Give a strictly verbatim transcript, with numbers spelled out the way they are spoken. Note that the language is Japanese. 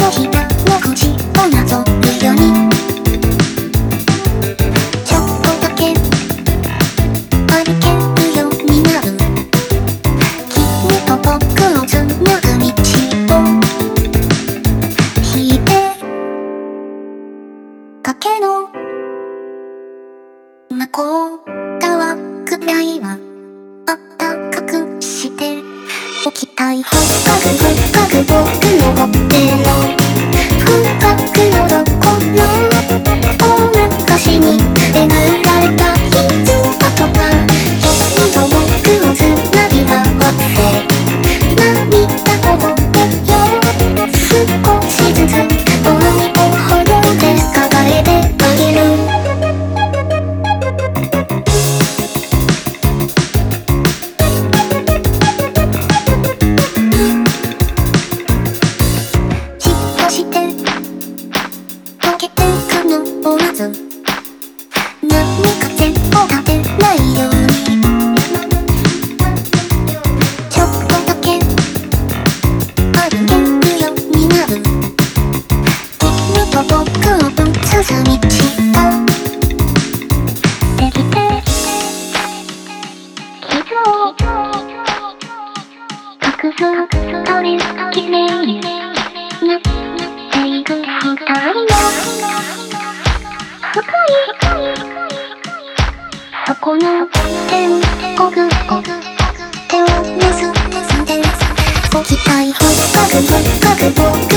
のひらの口をなぞるようにちょっとだけ歩けるようになる君と僕をつなぐ道を引いて崖の向こう側くらいはあったかくしておきたい。深く深く僕の手の深くのどこの大昔に描られた傷跡が君と僕をつなぎ合わせ涙を覚えよう少しずつ思いをほどで抱えてあげる波風を立てないようにちょっとだけ歩けるようになる君と僕を結ぶ道ができて傷を隠すため綺麗になっていく二人の深いそこの天国を手を結んでおきたい。深く深く僕